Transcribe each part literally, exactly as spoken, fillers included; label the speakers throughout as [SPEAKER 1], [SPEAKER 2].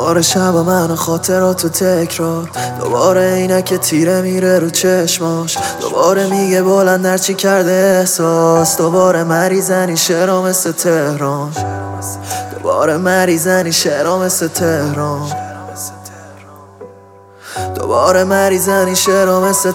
[SPEAKER 1] دوباره شب و من و خاطرات و تکرار، دوباره اینک که تیره میره رو چشماش، دوباره میگه بلند هرچی کرده احساس، دوباره مریضنی شعرها مثل تهران، دوباره مریضنی شعرها مثل تهران، دوباره مریضنی شعرها مثل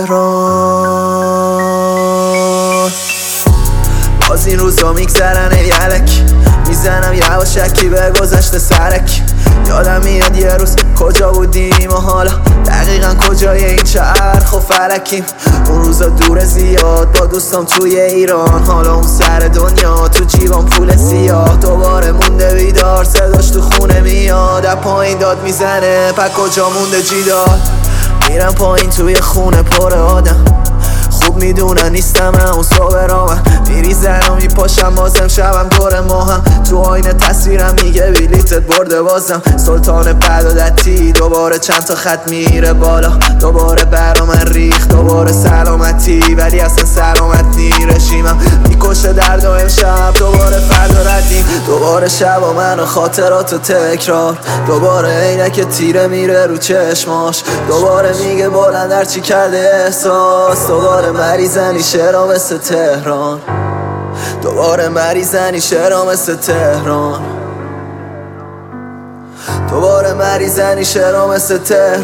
[SPEAKER 1] تهران. باز این روزا میگذرن ای علک، میزنم یواشکی به گذشته سرک. یادم میاد یه روز کجا بودیم و حالا دقیقا کجای این چرخ و فلکیم. اون روزا دور زیاد با دوستام توی ایران، حالا اون سر دنیا تو جیبام پول سیاه. دوباره مونده بیدار صداش تو خونه میاد، از پایین داد میزنه پا کجا مونده جیدار. میرم پایین توی خونه پر آدم، خوب میدونن نیستم اون صبح را من میریزن و میپاشم بازم شبم دور ماهم. تو آینه تصویرم میگه بلیتت برده بازم. سلطان بدادتی دوباره چند تا خط میره بالا، دوباره برا من ریخت دوباره سلامتی، ولی اصلا سلامت نی رژیمم میکشه درد و امشب دوباره فردا ردیم. دوباره شب و من و خاطرات و تکرار، دوباره اینه که تیره میره رو چشماش، دوباره میگه بلند هرچی کرده احساس، دوباره مریضنی شعرها مثل تهران، دوباره مریضنی شعرها مثل تهران، دوباره مریضنی شعرها مثل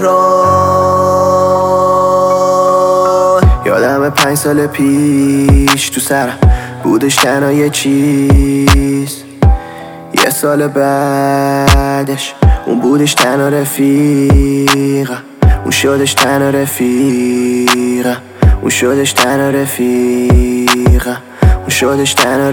[SPEAKER 1] تهران. یادم پنج سال پیش تو سرم بودش تنها یه چیز، یه سال بعدش اون بودش تنها رفیقم، اون شدش تنها رفیقم، اون شدش تنها رفیقم، اون شدش تنها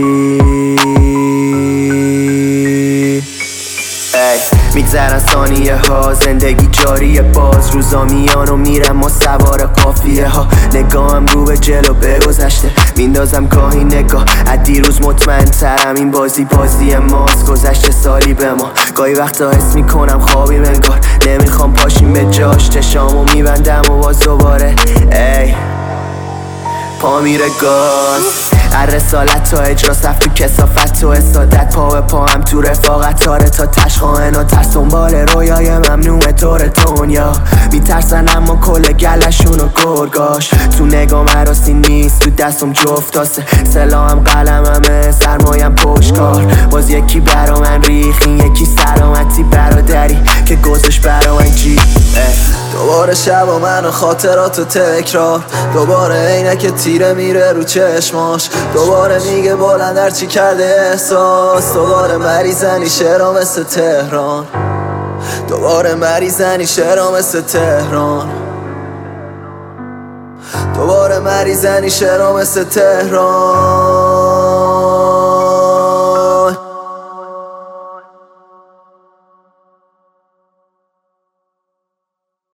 [SPEAKER 1] رفیق. میگذرن ثانیه ها، زندگی جاریه، باز روزا میان و میرم ما سوار قافیه ها. نگاهم رو به جلو به گذشته میندازم گاهی نگاه، از دیروز مطمئن ترم این بازی بازی ماست. گذشته سالی به ما، گاهی وقتا حس میکنم خوابیم انگار، نمیخوام پاشیم به جاش. چشامو میبندم و باز دوباره ای پا میره گاز. هر رسالت تا اجرا صف تو کسافت و اسادت، پا به پا هم تو رفاقت تاره تا تشخواهن و ترس دنبال رویای ممنوع طور دنیا. میترسن اما کل گلشون و گرگاش، تو نگام عراسی نیست تو دستم جفت تاسه، سلاحم قلممه سرمایم پشتکار. باز یکی برا من ریخ، این یکی سلامتی برادری که گذش برا من جی. دوباره شب و من و خاطرات و تکرار، دوباره اینه که تیره میره رو چشماش، دوباره میگه بلند هرچی کرده احساس، دوباره مریضنی شعرها مثل تهران، دوباره مریضنی شعرها مثل تهران، دوباره مریضنی شعرها مثل تهران.